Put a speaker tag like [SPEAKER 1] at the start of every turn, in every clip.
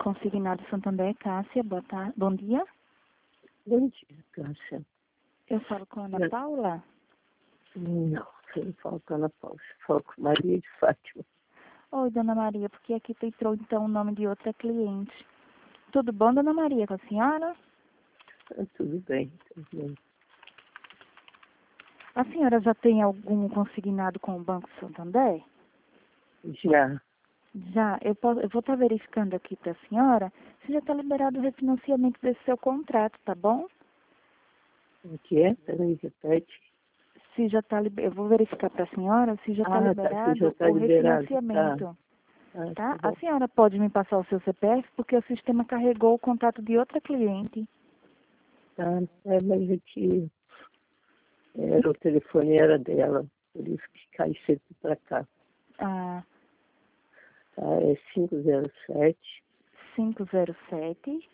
[SPEAKER 1] consignado Santander, Cássia, bom dia.
[SPEAKER 2] Bom dia, Cássia.
[SPEAKER 1] Eu falo com a Ana Paula?
[SPEAKER 2] Não, você não fala com a Ana Paula, você fala com Maria de Fátima.
[SPEAKER 1] Oi, Dona Maria, porque aqui entrou então o nome de outra cliente. Tudo bom, Dona Maria, com a senhora?
[SPEAKER 2] Tudo bem, tudo bem.
[SPEAKER 1] A senhora já tem algum consignado com o Banco Santander?
[SPEAKER 2] Já.
[SPEAKER 1] Já, eu vou estar verificando aqui para a senhora se já está liberado o refinanciamento desse seu contrato, tá bom?
[SPEAKER 2] O que é? Peraí, repete.
[SPEAKER 1] Se já está eu vou verificar para a senhora se já está liberado
[SPEAKER 2] se já tá
[SPEAKER 1] o
[SPEAKER 2] liberado.
[SPEAKER 1] refinanciamento. Tá?
[SPEAKER 2] Tá
[SPEAKER 1] A senhora pode me passar o seu CPF porque o sistema carregou o contato de outra cliente.
[SPEAKER 2] Tá, mas aqui o telefone era dela, por isso que cai sempre para cá.
[SPEAKER 1] Ah,
[SPEAKER 2] Tá, é 507
[SPEAKER 1] 507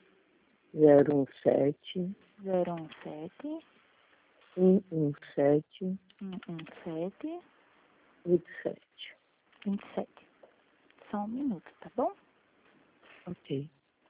[SPEAKER 2] 017
[SPEAKER 1] 017
[SPEAKER 2] 117
[SPEAKER 1] 117
[SPEAKER 2] 87.
[SPEAKER 1] 27. Só um minuto, tá bom?
[SPEAKER 2] Ok.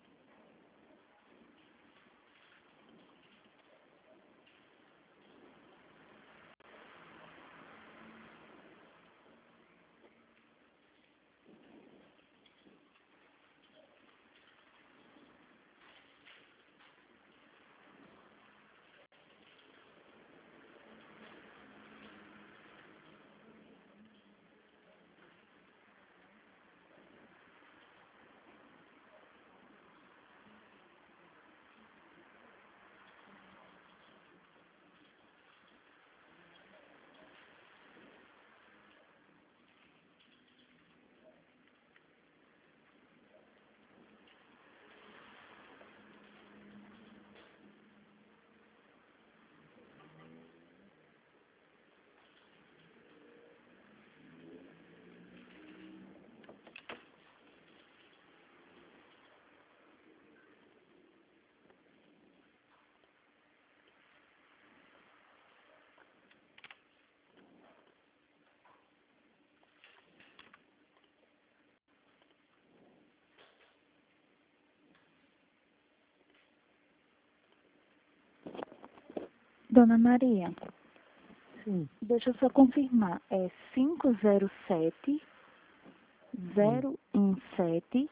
[SPEAKER 1] Dona Maria,
[SPEAKER 2] Sim.
[SPEAKER 1] deixa eu só confirmar. É 507 017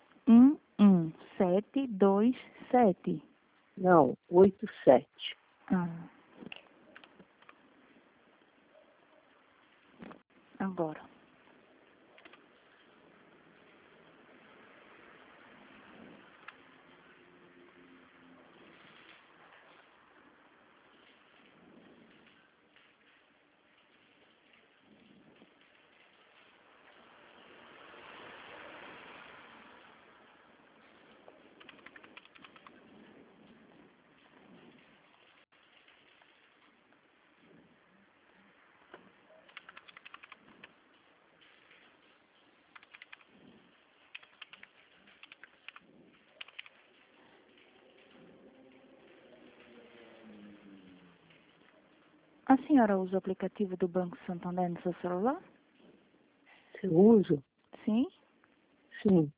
[SPEAKER 1] 11727.
[SPEAKER 2] Não, 87.
[SPEAKER 1] Ah. Agora. A senhora usa o aplicativo do Banco Santander no seu celular?
[SPEAKER 2] Se eu uso?
[SPEAKER 1] Sim?
[SPEAKER 2] Sim.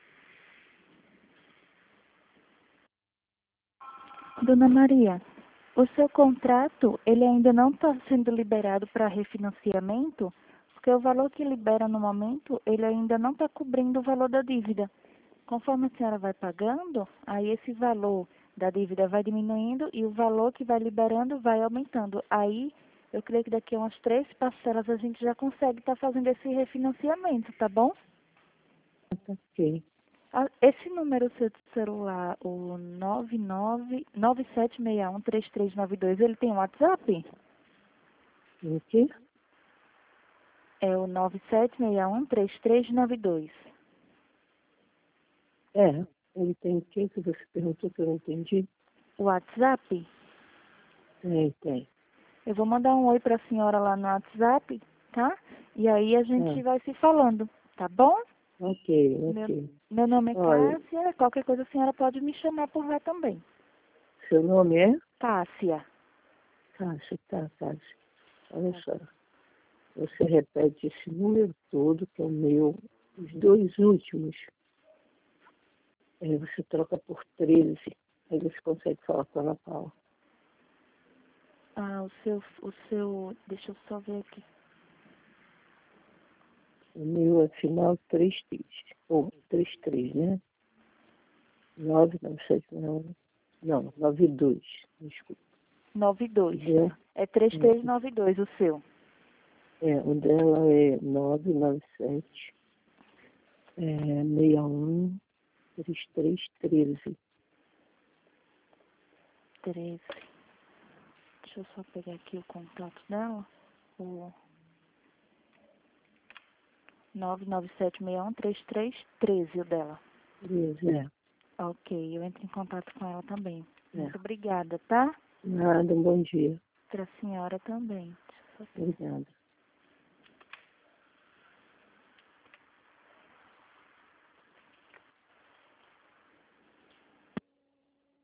[SPEAKER 1] Dona Maria, O seu contrato, ele ainda não está sendo liberado para refinanciamento, porque o valor que libera no momento, ele ainda não está cobrindo o valor da dívida. Conforme a senhora vai pagando, aí esse valor da dívida vai diminuindo e o valor que vai liberando vai aumentando. Aí, eu creio que daqui a umas 3 parcelas a gente já consegue estar fazendo esse refinanciamento, tá bom?
[SPEAKER 2] Ok.
[SPEAKER 1] Esse número seu de celular, o 97613392, ele tem WhatsApp?
[SPEAKER 2] O quê?
[SPEAKER 1] É o 97613392.
[SPEAKER 2] Ele tem o quê que você perguntou que eu não entendi?
[SPEAKER 1] WhatsApp?
[SPEAKER 2] Tem.
[SPEAKER 1] Eu vou mandar um oi para a senhora lá no WhatsApp, tá? E aí a gente vai se falando, tá bom?
[SPEAKER 2] Ok.
[SPEAKER 1] Meu nome é
[SPEAKER 2] Olha,
[SPEAKER 1] Cássia, qualquer coisa a senhora pode me chamar por lá também.
[SPEAKER 2] seu nome é?
[SPEAKER 1] Cássia.
[SPEAKER 2] Cássia, tá, Cássia. Olha só. Você repete esse número todo, que é o meu, os 2 últimos. Aí você troca por 13. Aí você consegue falar com a Ana Paula.
[SPEAKER 1] Deixa eu só ver aqui.
[SPEAKER 2] O meu é final 33. Ou 33, né? 99761. Não, 92. Desculpa.
[SPEAKER 1] 92.
[SPEAKER 2] É,
[SPEAKER 1] É 3392 o seu.
[SPEAKER 2] o dela é 997 61 3313.
[SPEAKER 1] 13. Deixa eu só pegar aqui o contato dela. O 997613313 o dela.
[SPEAKER 2] 13,
[SPEAKER 1] Ok, eu entro em contato com ela também. Muito obrigada, tá?
[SPEAKER 2] Nada, um bom dia.
[SPEAKER 1] Para a senhora também.
[SPEAKER 2] Obrigada.